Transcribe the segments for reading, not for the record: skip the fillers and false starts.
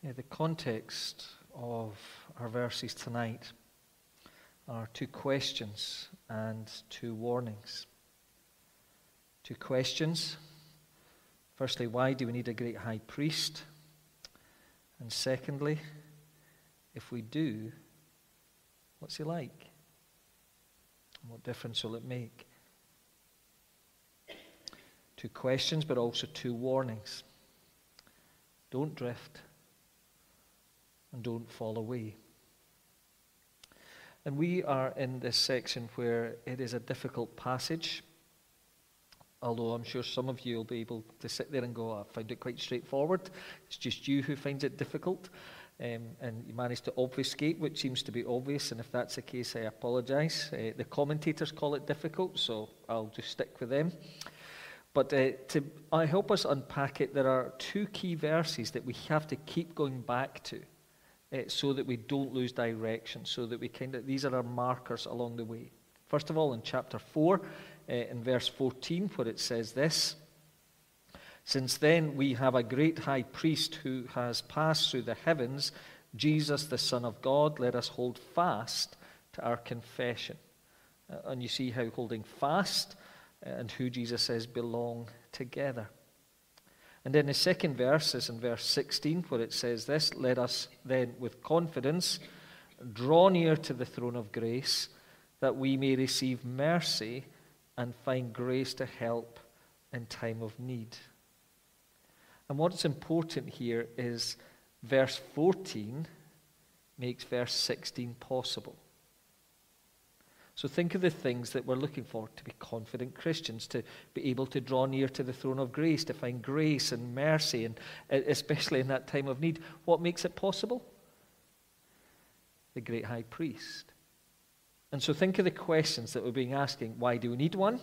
The context of our verses tonight are two questions and two warnings. Two questions. Firstly, why do we need a great high priest? And secondly, if we do, what's he like? And what difference will it make? Two questions, but also two warnings. Don't drift and don't fall away. And we are in this section where it is a difficult passage, although I'm sure some of you will be able to sit there and go, I found it quite straightforward. It's just you who finds it difficult, and you managed to obfuscate, which seems to be obvious, and if that's the case, I apologize. The commentators call it difficult, so I'll just stick with them. But to help us unpack it, there are two key verses that we have to keep going back to so that we don't lose direction, so that these are our markers along the way. First of all, in chapter 4, in verse 14, where it says this, "Since then we have a great high priest who has passed through the heavens, Jesus the Son of God, let us hold fast to our confession." And you see how holding fast and who Jesus says belong together. And then the second verse is in verse 16, where it says this, "Let us then with confidence draw near to the throne of grace, that we may receive mercy and find grace to help in time of need." And what's important here is verse 14 makes verse 16 possible. So think of the things that we're looking for to be confident Christians, to be able to draw near to the throne of grace, to find grace and mercy, and especially in that time of need. What makes it possible? The great high priest. And so think of the questions that we're being asking. Why do we need one?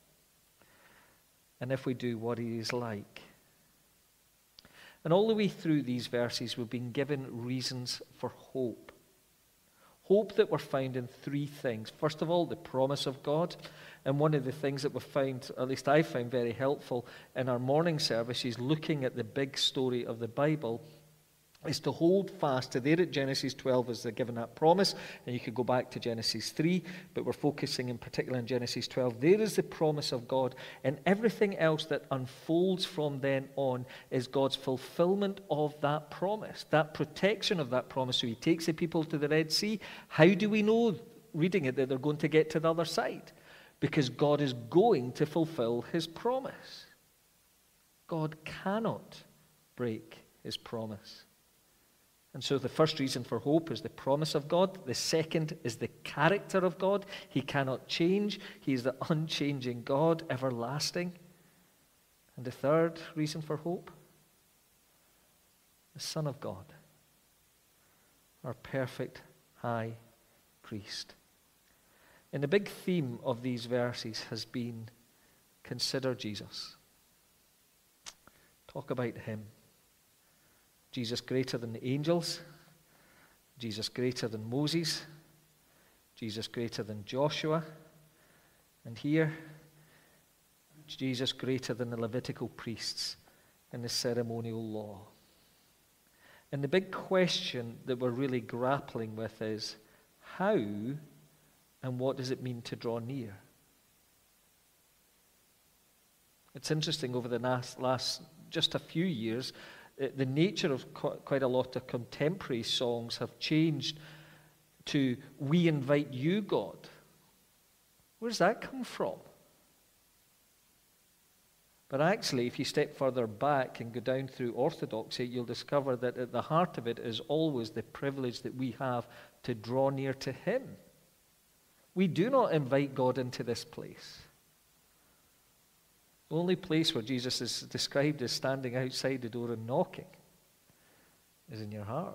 And if we do, what he is like. And all the way through these verses, we've been given reasons for hope. Hope that we're found in three things. First of all, the promise of God. And one of the things that we've found, at least I found very helpful in our morning service, is looking at the big story of the Bible, is to hold fast to there at Genesis 12 as they're given that promise. And you could go back to Genesis 3, but we're focusing in particular on Genesis 12. There is the promise of God, and everything else that unfolds from then on is God's fulfillment of that promise, that protection of that promise. So he takes the people to the Red Sea. How do we know, reading it, that they're going to get to the other side? Because God is going to fulfill his promise. God cannot break his promise. And so the first reason for hope is the promise of God. The second is the character of God. He cannot change. He is the unchanging God, everlasting. And the third reason for hope, the Son of God, our perfect high priest. And the big theme of these verses has been, consider Jesus. Talk about him. Jesus greater than the angels, Jesus greater than Moses, Jesus greater than Joshua, and here, Jesus greater than the Levitical priests and the ceremonial law. And the big question that we're really grappling with is, how and what does it mean to draw near? It's interesting, over the last just a few years, the nature of quite a lot of contemporary songs have changed to, we invite you, God. Where does that come from? But actually, if you step further back and go down through orthodoxy, you'll discover that at the heart of it is always the privilege that we have to draw near to him. We do not invite God into this place. The only place where Jesus is described as standing outside the door and knocking is in your heart.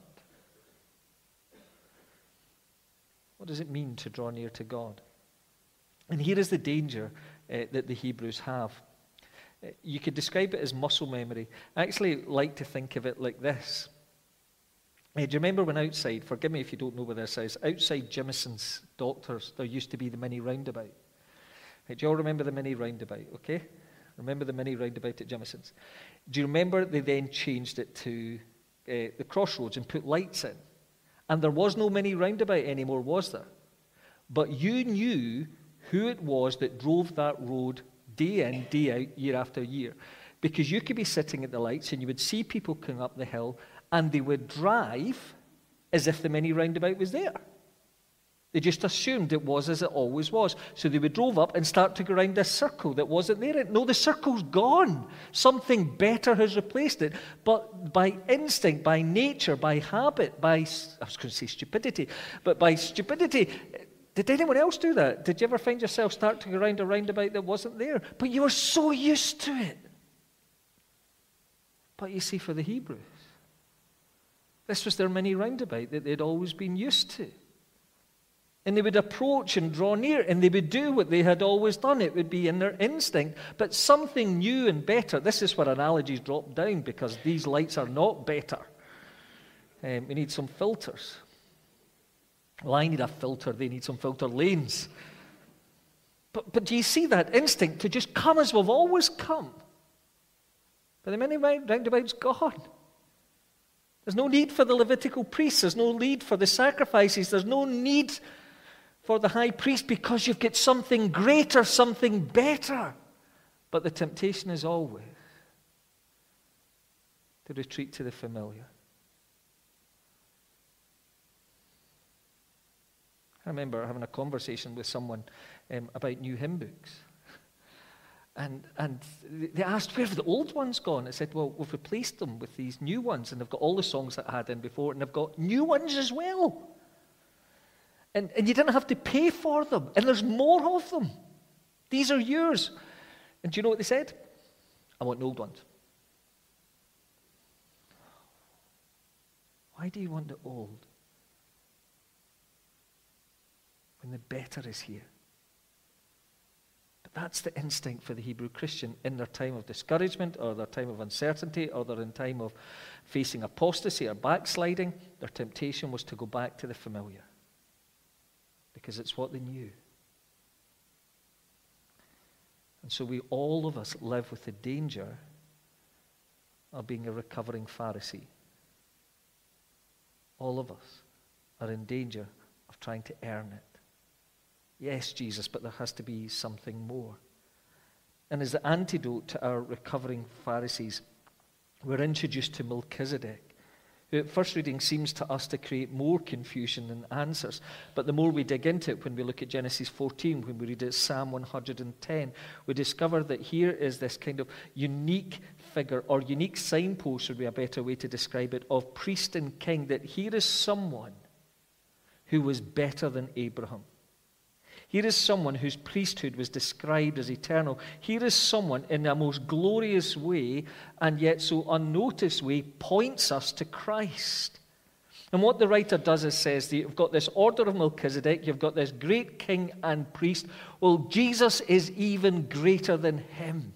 What does it mean to draw near to God? And here is the danger that the Hebrews have. You could describe it as muscle memory. I actually like to think of it like this. Do you remember when outside, forgive me if you don't know where this is, outside Jimieson's Doctors, there used to be the mini roundabout. Do you all remember the mini roundabout, okay? Remember the mini roundabout at Jimieson's? Do you remember they then changed it to the crossroads and put lights in. And there was no mini roundabout anymore, was there? But you knew who it was that drove that road day in, day out, year after year. Because you could be sitting at the lights and you would see people coming up the hill and they would drive as if the mini roundabout was there. They just assumed it was as it always was. So they would drove up and start to go around this circle that wasn't there. No, the circle's gone. Something better has replaced it. But by instinct, by nature, by habit, I was going to say stupidity, but by stupidity, did anyone else do that? Did you ever find yourself start to go around a roundabout that wasn't there? But you were so used to it. But you see, for the Hebrews, this was their mini roundabout that they'd always been used to. And they would approach and draw near, and they would do what they had always done. It would be in their instinct. But something new and better, this is where analogies drop down, because these lights are not better. We need some filters. Well, I need a filter. They need some filter lanes. But do you see that instinct to just come as we've always come? But the mini roundabout's gone. There's no need for the Levitical priests. There's no need for the sacrifices. There's no need for the high priest, because you've got something greater, something better. But the temptation is always to retreat to the familiar. I remember having a conversation with someone about new hymn books. And they asked, where have the old ones gone? I said, well, we've replaced them with these new ones, and they've got all the songs that I had in before, and they've got new ones as well. And you didn't have to pay for them, and there's more of them. These are yours. And do you know what they said? I want the old ones. Why do you want the old when the better is here? But that's the instinct for the Hebrew Christian in their time of discouragement, or their time of uncertainty, or their time of facing apostasy or backsliding. Their temptation was to go back to the familiar, because it's what they knew. And so all of us live with the danger of being a recovering Pharisee. All of us are in danger of trying to earn it. Yes, Jesus, but there has to be something more. And as the antidote to our recovering Pharisees, we're introduced to Melchizedek, who at first reading seems to us to create more confusion than answers. But the more we dig into it, when we look at Genesis 14, when we read it, Psalm 110, we discover that here is this kind of unique figure, or unique signpost would be a better way to describe it, of priest and king, that here is someone who was better than Abraham. Here is someone whose priesthood was described as eternal. Here is someone in a most glorious way, and yet so unnoticed way, points us to Christ. And what the writer does is says that you've got this order of Melchizedek, you've got this great king and priest. Well, Jesus is even greater than him.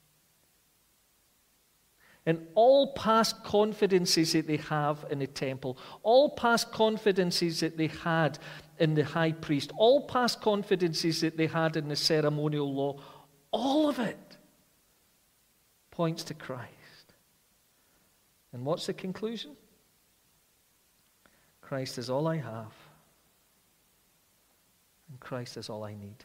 And all past confidences that they have in the temple, all past confidences that they had in the high priest, all past confidences that they had in the ceremonial law, all of it points to Christ. And what's the conclusion? Christ is all I have, and Christ is all I need.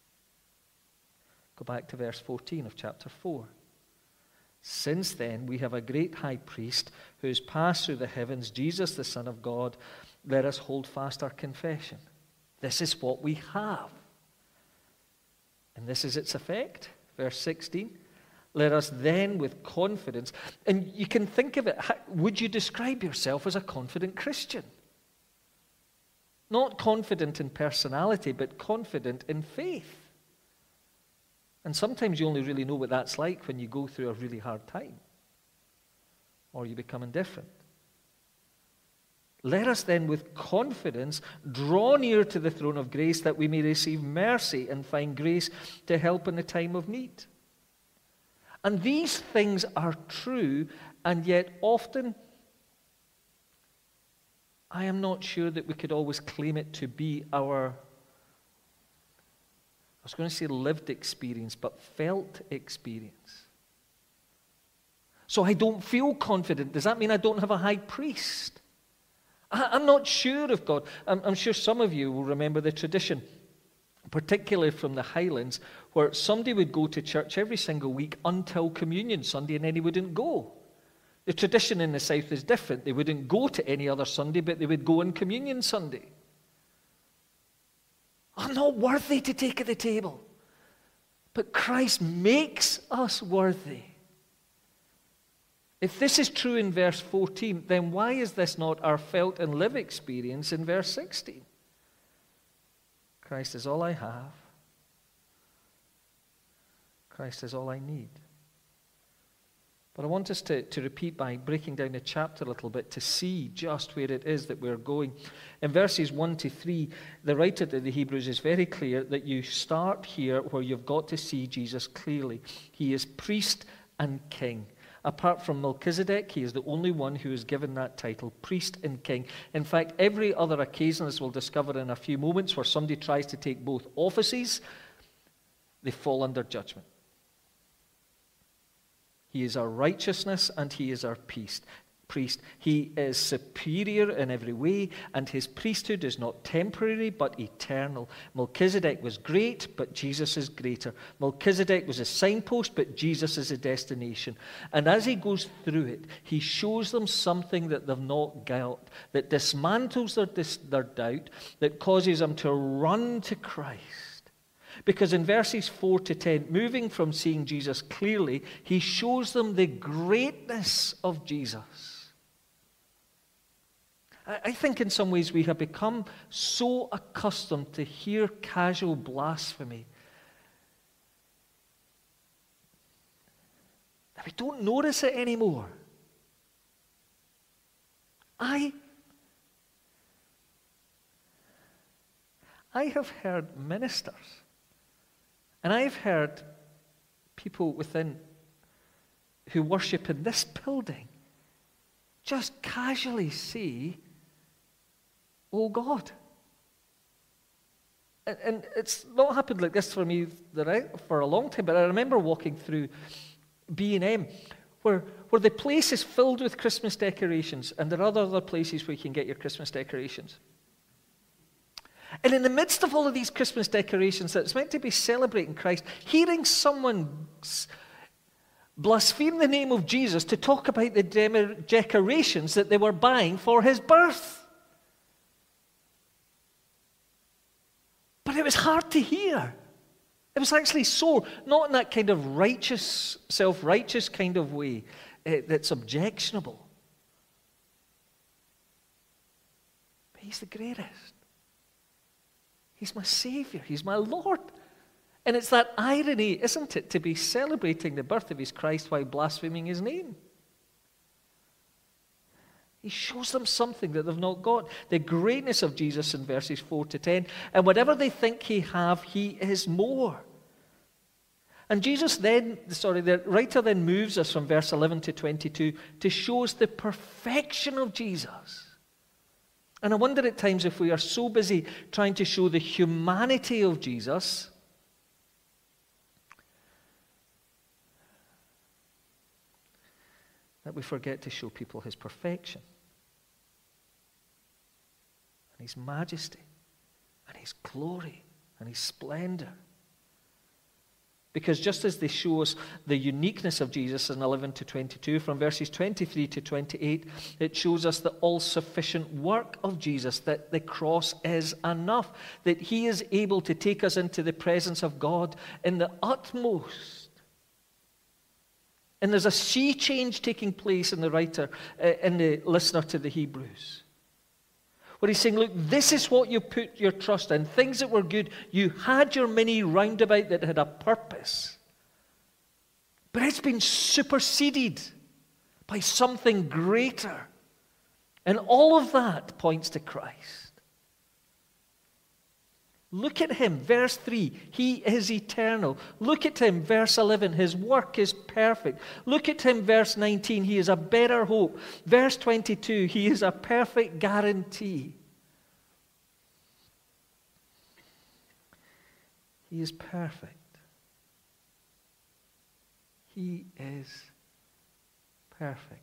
Go back to verse 14 of chapter 4. Since then, we have a great high priest who has passed through the heavens, Jesus, the Son of God. Let us hold fast our confession. This is what we have. And this is its effect. Verse 16. Let us then with confidence, and you can think of it, would you describe yourself as a confident Christian? Not confident in personality, but confident in faith. And sometimes you only really know what that's like when you go through a really hard time, or you become indifferent. Let us then with confidence draw near to the throne of grace, that we may receive mercy and find grace to help in the time of need. And these things are true, and yet often I am not sure that we could always claim it to be our, I was going to say lived experience, but felt experience. So I don't feel confident. Does that mean I don't have a high priest? I'm not sure of God. I'm sure some of you will remember the tradition, particularly from the Highlands, where somebody would go to church every single week until Communion Sunday, and then he wouldn't go. The tradition in the South is different. They wouldn't go to any other Sunday, but they would go on Communion Sunday. I'm not worthy to take at the table, but Christ makes us worthy. If this is true in verse 14, then why is this not our felt and live experience in verse 16? Christ is all I have. Christ is all I need. But I want us to repeat by breaking down the chapter a little bit to see just where it is that we're going. In verses 1 to 3, the writer to the Hebrews is very clear that you start here where you've got to see Jesus clearly. He is priest and king. Apart from Melchizedek, he is the only one who is given that title, priest and king. In fact, every other occasion, as we'll discover in a few moments, where somebody tries to take both offices, they fall under judgment. He is our righteousness and he is our priest. He is superior in every way, and his priesthood is not temporary but eternal. Melchizedek was great, but Jesus is greater. Melchizedek was a signpost, but Jesus is a destination. And as he goes through it, he shows them something that they've not got, that dismantles their doubt, that causes them to run to Christ. Because in verses 4 to 10, moving from seeing Jesus clearly, he shows them the greatness of Jesus. I think in some ways we have become so accustomed to hear casual blasphemy that we don't notice it anymore. I have heard ministers, and I've heard people within who worship in this building just casually say, "Oh God." And it's not happened like this for me for a long time, but I remember walking through B&M where the place is filled with Christmas decorations, and there are other places where you can get your Christmas decorations. And in the midst of all of these Christmas decorations that's meant to be celebrating Christ, hearing someone blaspheme the name of Jesus to talk about the decorations that they were buying for his birth. But it was hard to hear. It was actually sore, not in that kind of righteous, self-righteous kind of way that's objectionable. But he's the greatest. He's my Savior. He's my Lord. And it's that irony, isn't it, to be celebrating the birth of his Christ while blaspheming his name. He shows them something that they've not got. The greatness of Jesus in verses 4 to 10. And whatever they think he have, he is more. And the writer then moves us from verse 11 to 22 to show us the perfection of Jesus. And I wonder at times if we are so busy trying to show the humanity of Jesus that we forget to show people his perfection and his majesty and his glory and his splendor. Because just as they show us the uniqueness of Jesus in 11 to 22, from verses 23 to 28, it shows us the all-sufficient work of Jesus, that the cross is enough, that he is able to take us into the presence of God in the utmost. And there's a sea change taking place in the writer, in the listener to the Hebrews, where he's saying, look, this is what you put your trust in. Things that were good, you had your mini roundabout that had a purpose. But it's been superseded by something greater. And all of that points to Christ. Look at him, verse 3, he is eternal. Look at him, verse 11, his work is perfect. Look at him, verse 19, he is a better hope. Verse 22, he is a perfect guarantee. He is perfect. He is perfect.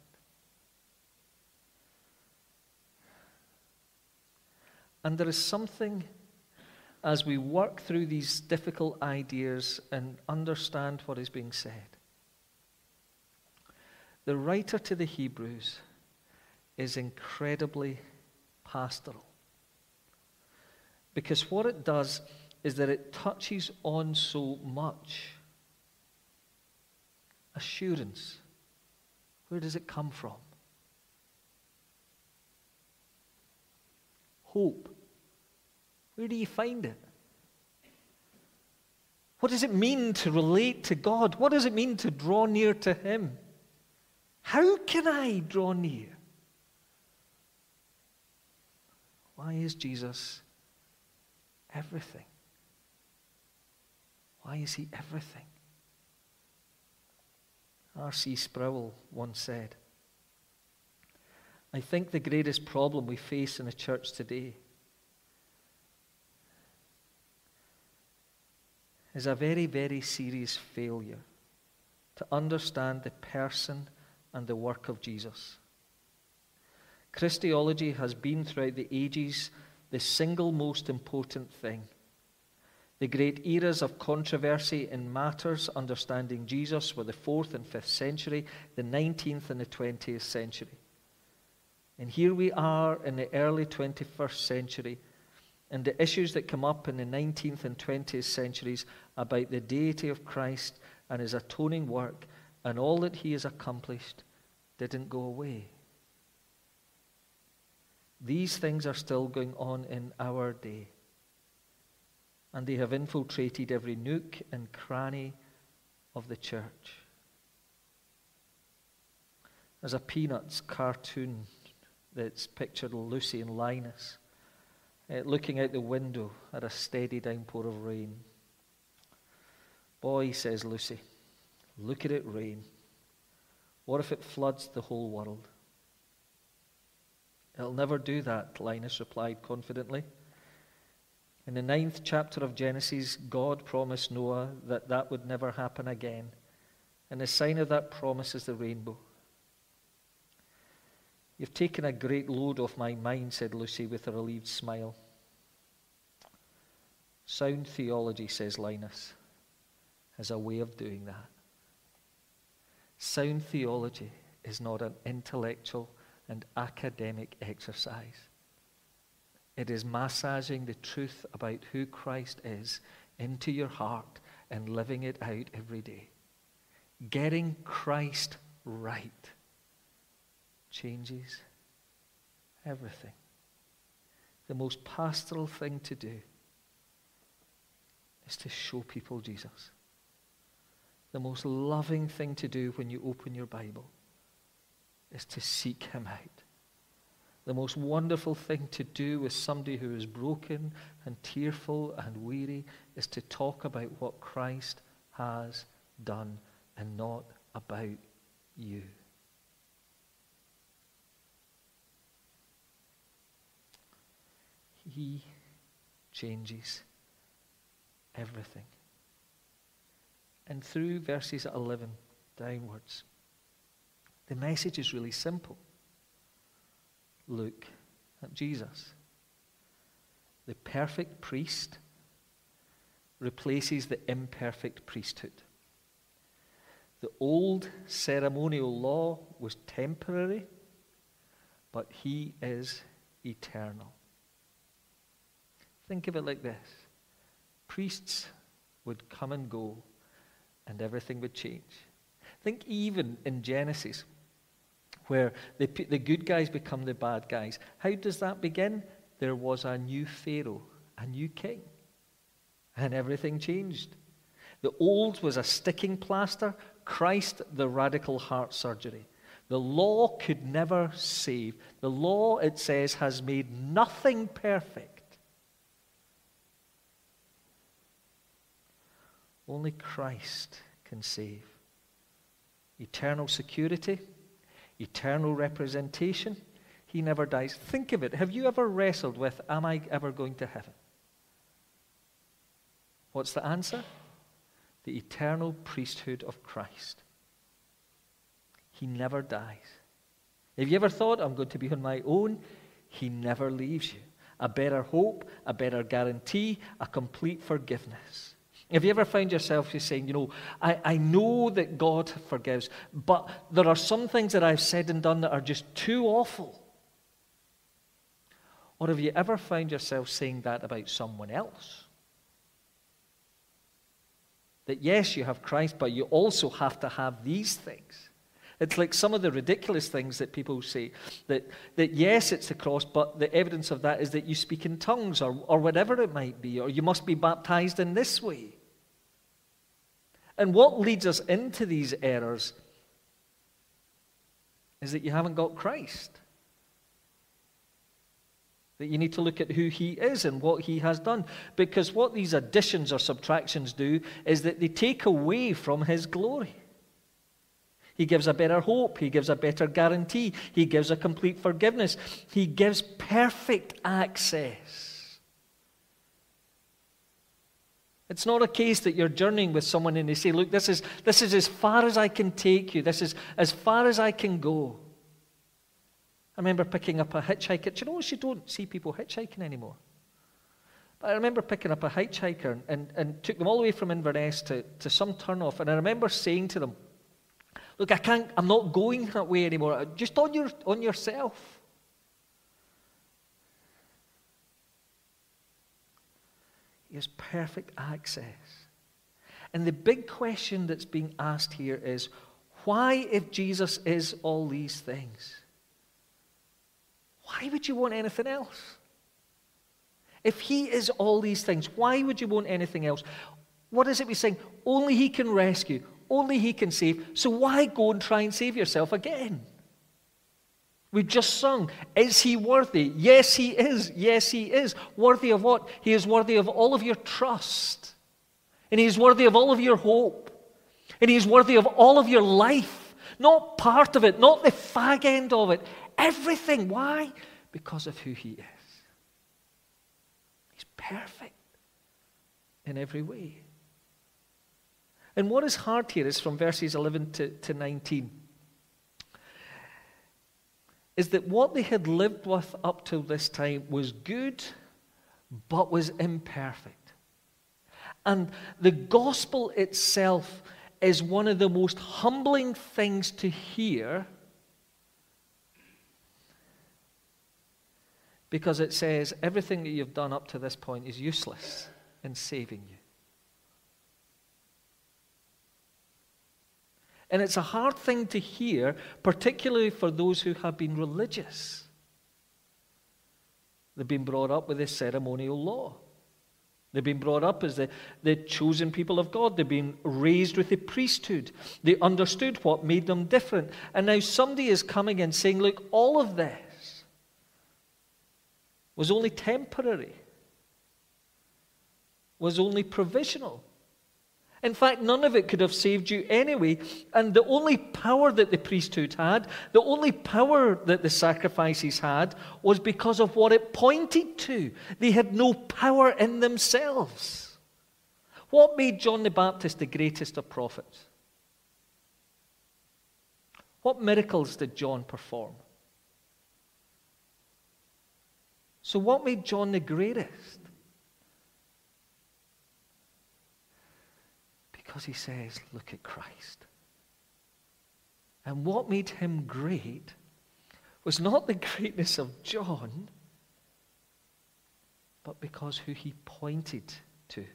And there is something, as we work through these difficult ideas and understand what is being said, the writer to the Hebrews is incredibly pastoral. Because what it does is that it touches on so much. Assurance. Where does it come from? Hope. Where do you find it? What does it mean to relate to God? What does it mean to draw near to Him? How can I draw near? Why is Jesus everything? Why is He everything? R.C. Sproul once said, I think the greatest problem we face in the church today is a very, very serious failure to understand the person and the work of Jesus. Christology has been throughout the ages the single most important thing. The great eras of controversy in matters understanding Jesus were the 4th and 5th century, the 19th and the 20th century. And here we are in the early 21st century, and the issues that come up in the 19th and 20th centuries about the deity of Christ and His atoning work and all that He has accomplished didn't go away. These things are still going on in our day. And they have infiltrated every nook and cranny of the church. There's a Peanuts cartoon that's pictured Lucy and Linus looking out the window at a steady downpour of rain. Boy, says Lucy, look at it rain. What if it floods the whole world? It'll never do that, Linus replied confidently. In the 9th chapter of Genesis, God promised Noah that that would never happen again. And the sign of that promise is the rainbow. You've taken a great load off my mind, said Lucy with a relieved smile. Sound theology, says Linus, has a way of doing that. Sound theology is not an intellectual and academic exercise. It is massaging the truth about who Christ is into your heart and living it out every day. Getting Christ right changes everything. The most pastoral thing to do is to show people Jesus. The most loving thing to do when you open your Bible is to seek Him out. The most wonderful thing to do with somebody who is broken and tearful and weary is to talk about what Christ has done and not about you. He changes everything. And through verses 11 downwards, the message is really simple. Look at Jesus. The perfect priest replaces the imperfect priesthood. The old ceremonial law was temporary, but He is eternal. Think of it like this. Priests would come and go, and everything would change. Think even in Genesis, where the good guys become the bad guys. How does that begin? There was a new Pharaoh, a new king, and everything changed. The old was a sticking plaster, Christ the radical heart surgery. The law could never save. The law, it says, has made nothing perfect. Only Christ can save. Eternal security, eternal representation. He never dies. Think of it. Have you ever wrestled with, am I ever going to heaven? What's the answer? The eternal priesthood of Christ. He never dies. Have you ever thought, I'm going to be on my own? He never leaves you. A better hope, a better guarantee, a complete forgiveness. Have you ever found yourself just saying, I know that God forgives, but there are some things that I've said and done that are just too awful? Or have you ever found yourself saying that about someone else? That yes, you have Christ, but you also have to have these things. It's like some of the ridiculous things that people say, that yes, it's the cross, but the evidence of that is that you speak in tongues or whatever it might be, or you must be baptized in this way. And what leads us into these errors is that you haven't got Christ. That you need to look at who he is and what he has done. Because what these additions or subtractions do is that they take away from his glory. He gives a better hope. He gives a better guarantee. He gives a complete forgiveness. He gives perfect access. It's not a case that you're journeying with someone and they say, look, this is as far as I can take you. This is as far as I can go. I remember picking up a hitchhiker. Do you know what? You don't see people hitchhiking anymore. But I remember picking up a hitchhiker and took them all the way from Inverness to some turnoff. And I remember saying to them, look, I'm not going that way anymore. Just on yourself. He has perfect access. And the big question that's being asked here is, why, if Jesus is all these things, why would you want anything else? If he is all these things, why would you want anything else? What is it we're saying? Only he can rescue. Only he can save. So why go and try and save yourself again? We've just sung, is he worthy? Yes, he is. Yes, he is. Worthy of what? He is worthy of all of your trust. And he is worthy of all of your hope. And he is worthy of all of your life. Not part of it, not the fag end of it. Everything. Why? Because of who he is. He's perfect in every way. And what is hard here is from verses 11 to 19. Is that what they had lived with up till this time was good, but was imperfect. And the gospel itself is one of the most humbling things to hear, because it says everything that you've done up to this point is useless in saving you. And it's a hard thing to hear, particularly for those who have been religious. They've been brought up with this ceremonial law. They've been brought up as the chosen people of God. They've been raised with the priesthood. They understood what made them different. And now somebody is coming and saying, look, all of this was only temporary, was only provisional. In fact, none of it could have saved you anyway. And the only power that the priesthood had, the only power that the sacrifices had, was because of what it pointed to. They had no power in themselves. What made John the Baptist the greatest of prophets? What miracles did John perform? So what made John the greatest? Because he says, look at Christ. And what made him great was not the greatness of John, but because who he pointed to.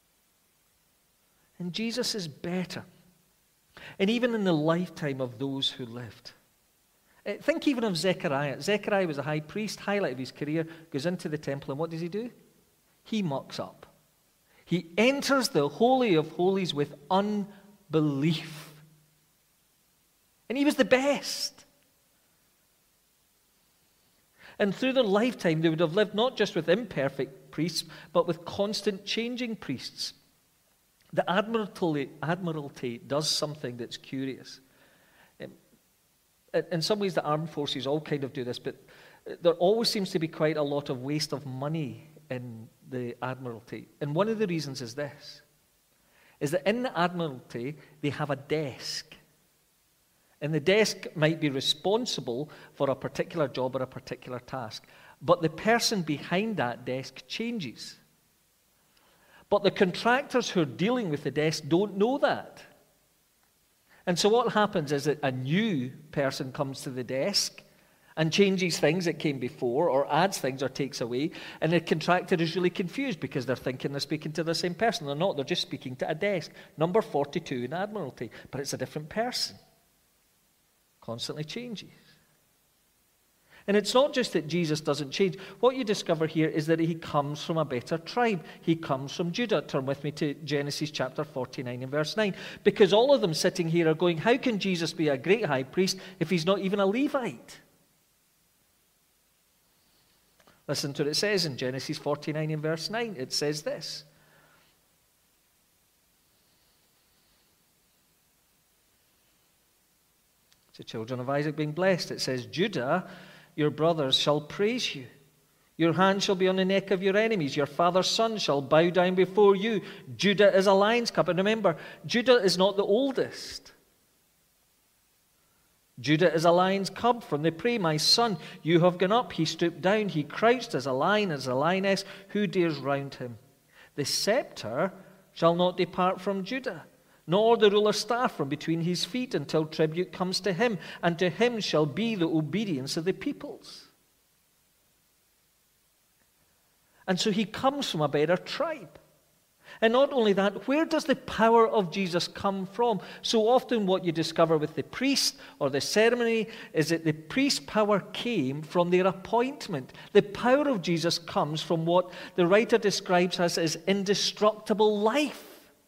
And Jesus is better. And even in the lifetime of those who lived. Think even of Zechariah. Zechariah was a high priest, highlight of his career, goes into the temple, and what does he do? He mucks up. He enters the Holy of Holies with unbelief. And he was the best. And through their lifetime, they would have lived not just with imperfect priests, but with constant changing priests. The Admiralty does something that's curious. In some ways, the armed forces all kind of do this, but there always seems to be quite a lot of waste of money in the Admiralty. And one of the reasons is this, is that in the Admiralty, they have a desk. And the desk might be responsible for a particular job or a particular task. But the person behind that desk changes. But the contractors who are dealing with the desk don't know that. And so what happens is that a new person comes to the desk and changes things that came before, or adds things or takes away, and the contractor is really confused because they're thinking they're speaking to the same person. They're not, they're just speaking to a desk. Number 42 in Admiralty, but it's a different person. Constantly changes. And it's not just that Jesus doesn't change. What you discover here is that he comes from a better tribe. He comes from Judah. Turn with me to Genesis chapter 49 and verse 9. Because all of them sitting here are going, how can Jesus be a great high priest if he's not even a Levite? Listen to what it says in Genesis 49 and verse 9. It says this. The children of Isaac being blessed. It says, Judah, your brothers shall praise you. Your hand shall be on the neck of your enemies. Your father's son shall bow down before you. Judah is a lion's cub. And remember, Judah is not the oldest. Judah is a lion's cub from the prey. My son, you have gone up. He stooped down. He crouched as a lion, as a lioness. Who dares round him? The scepter shall not depart from Judah, nor the ruler's staff from between his feet, until tribute comes to him, and to him shall be the obedience of the peoples. And so he comes from a better tribe. And not only that, where does the power of Jesus come from? So often what you discover with the priest or the ceremony is that the priest's power came from their appointment. The power of Jesus comes from what the writer describes as his indestructible life.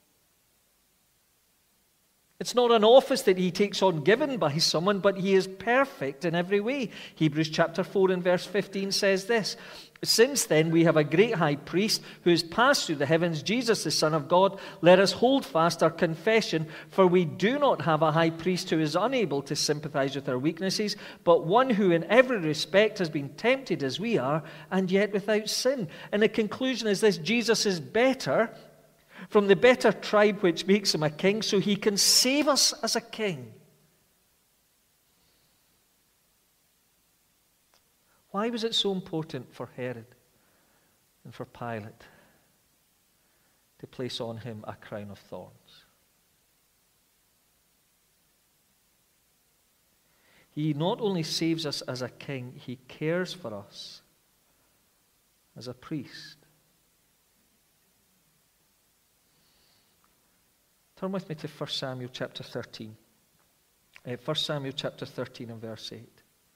It's not an office that he takes on given by someone, but he is perfect in every way. Hebrews chapter 4 and verse 15 says this, Since then we have a great high priest who has passed through the heavens, Jesus the Son of God. Let us hold fast our confession, for we do not have a high priest who is unable to sympathize with our weaknesses, but one who in every respect has been tempted as we are, and yet without sin. And the conclusion is this, Jesus is better, from the better tribe which makes him a king, so he can save us as a king. Why was it so important for Herod and for Pilate to place on him a crown of thorns? He not only saves us as a king, he cares for us as a priest. Turn with me to 1 Samuel chapter 13. 1 Samuel chapter 13 and verse 8.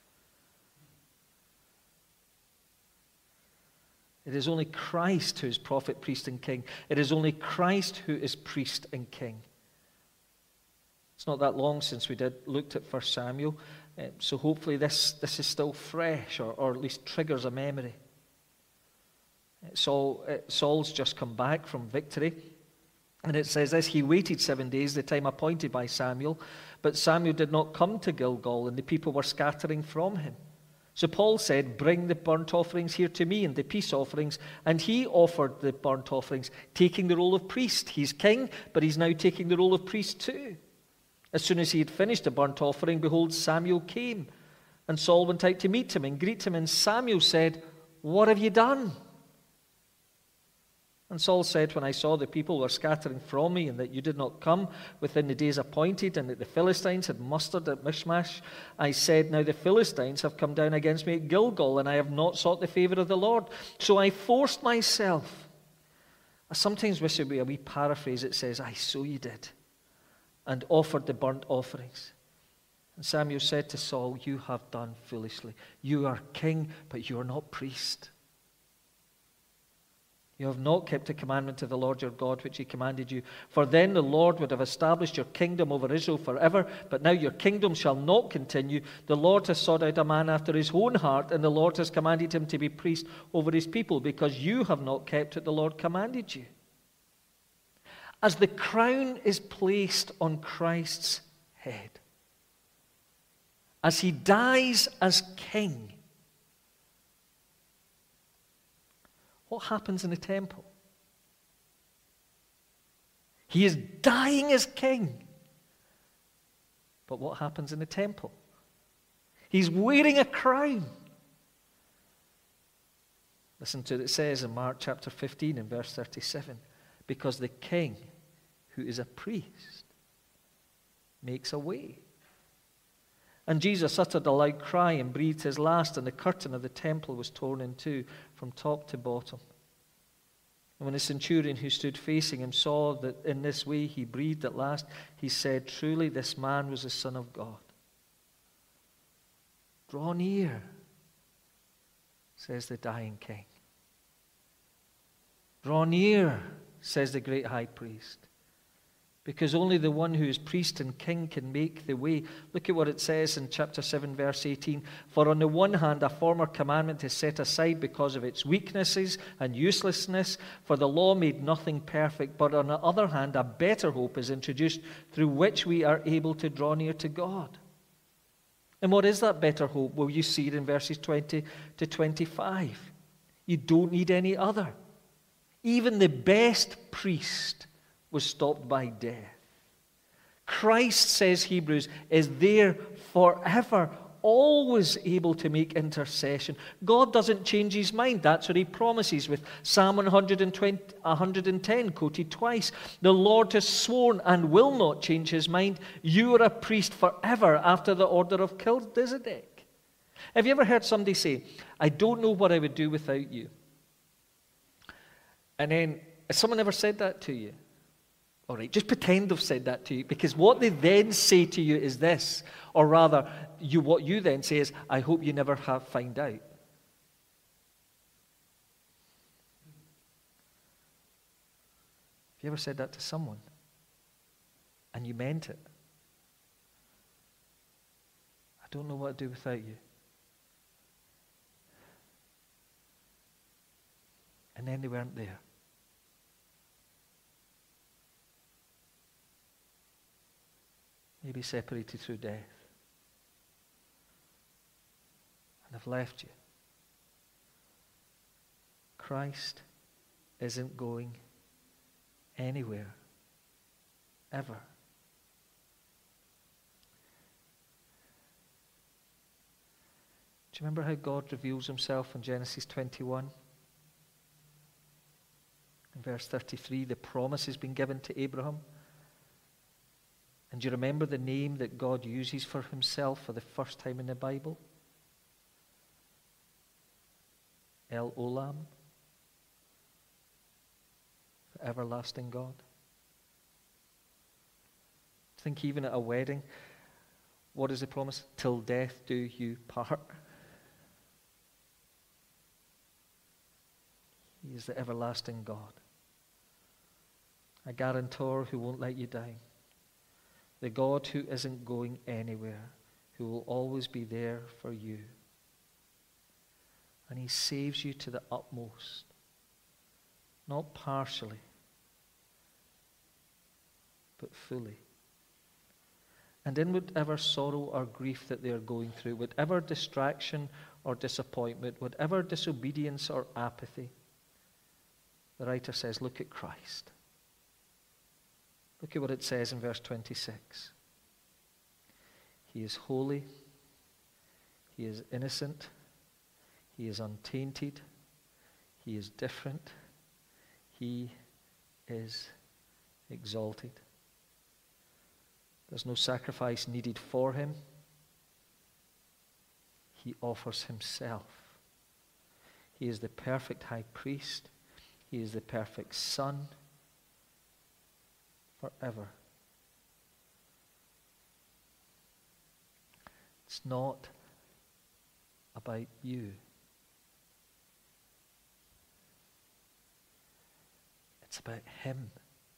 It is only Christ who is prophet, priest, and king. It is only Christ who is priest and king. It's not that long since we looked at 1 Samuel, so hopefully this is still fresh, or at least triggers a memory. Saul's just come back from victory. And it says this, he waited 7 days, the time appointed by Samuel, but Samuel did not come to Gilgal, and the people were scattering from him. So Paul said, bring the burnt offerings here to me, and the peace offerings. And he offered the burnt offerings, taking the role of priest. He's king, but he's now taking the role of priest too. As soon as he had finished the burnt offering, behold, Samuel came. And Saul went out to meet him and greet him, and Samuel said, what have you done? And Saul said, when I saw the people were scattering from me, and that you did not come within the days appointed, and that the Philistines had mustered at Michmash, I said, now the Philistines have come down against me at Gilgal, and I have not sought the favor of the Lord. So I forced myself. I sometimes wish it would be a wee paraphrase. It says, so you did, and offered the burnt offerings. And Samuel said to Saul, you have done foolishly. You are king, but you are not priest. You have not kept the commandment of the Lord your God, which he commanded you. For then the Lord would have established your kingdom over Israel forever. But now your kingdom shall not continue. The Lord has sought out a man after his own heart, and the Lord has commanded him to be priest over his people, because you have not kept what the Lord commanded you. As the crown is placed on Christ's head, as he dies as king, what happens in the temple? He is dying as king. But what happens in the temple? He's wearing a crown. Listen to what it says in Mark chapter 15 and verse 37. Because the king, who is a priest, makes a way. And Jesus uttered a loud cry and breathed his last, and the curtain of the temple was torn in two from top to bottom. And when the centurion who stood facing him saw that in this way he breathed at last, he said, "Truly this man was the Son of God." Draw near, says the dying king. Draw near, says the great high priest. Because only the one who is priest and king can make the way. Look at what it says in chapter 7, verse 18. For on the one hand, a former commandment is set aside because of its weaknesses and uselessness, for the law made nothing perfect. But on the other hand, a better hope is introduced through which we are able to draw near to God. And what is that better hope? Well, you see it in verses 20 to 25. You don't need any other. Even the best priest was stopped by death. Christ, says Hebrews, is there forever, always able to make intercession. God doesn't change his mind. That's what he promises with Psalm 110, quoted twice. The Lord has sworn and will not change his mind. You are a priest forever after the order of Melchizedek. Have you ever heard somebody say, "I don't know what I would do without you"? And then, has someone ever said that to you? All right, just pretend they've said that to you, because what they then say to you is this, or rather, what you then say is, "I hope you never find out." Have you ever said that to someone? And you meant it? "I don't know what to do without you." And then they weren't there. Maybe separated through death. And have left you. Christ isn't going anywhere, ever. Do you remember how God reveals himself in Genesis 21? In verse 33, the promise has been given to Abraham. And do you remember the name that God uses for himself for the first time in the Bible? El Olam, the everlasting God. Think even at a wedding, what is the promise? Till death do you part. He is the everlasting God. A guarantor who won't let you down. The God who isn't going anywhere, who will always be there for you. And he saves you to the utmost, not partially, but fully. And in whatever sorrow or grief that they are going through, whatever distraction or disappointment, whatever disobedience or apathy, the writer says, look at Christ. Look at what it says in verse 26. He is holy. He is innocent. He is untainted. He is different. He is exalted. There's no sacrifice needed for him. He offers himself. He is the perfect high priest. He is the perfect Son forever. It's not about you. It's about him.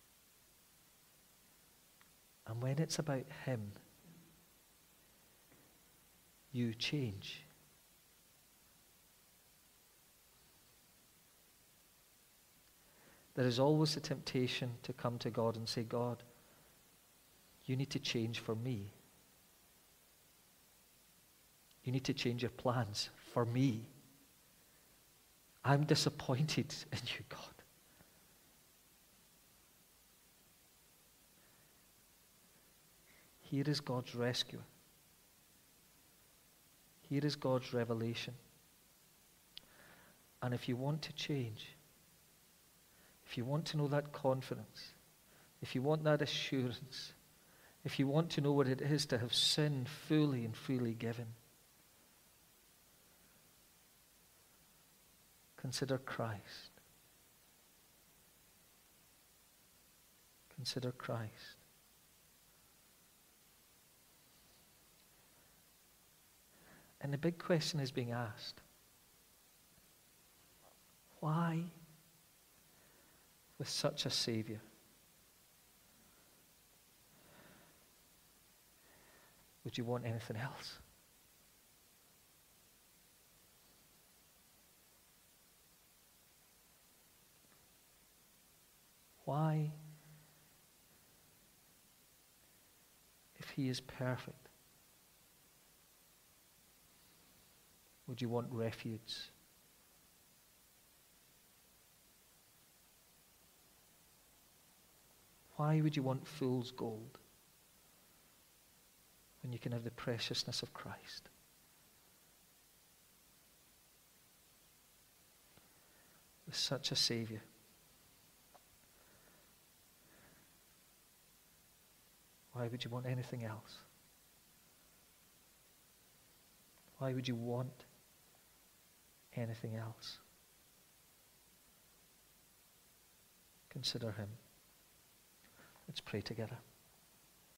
And when it's about him, you change. There is always a temptation to come to God and say, God, you need to change for me. You need to change your plans for me. I'm disappointed in you, God. Here is God's rescue. Here is God's revelation. And if you want to change, if you want to know that confidence, if you want that assurance, if you want to know what it is to have sin fully and freely given, consider Christ. Consider Christ. And the big question is being asked, why, with such a Savior, would you want anything else? Why, if he is perfect, would you want refuge? Why would you want fool's gold when you can have the preciousness of Christ? With such a Savior, why would you want anything else? Why would you want anything else? Consider him. Let's pray together.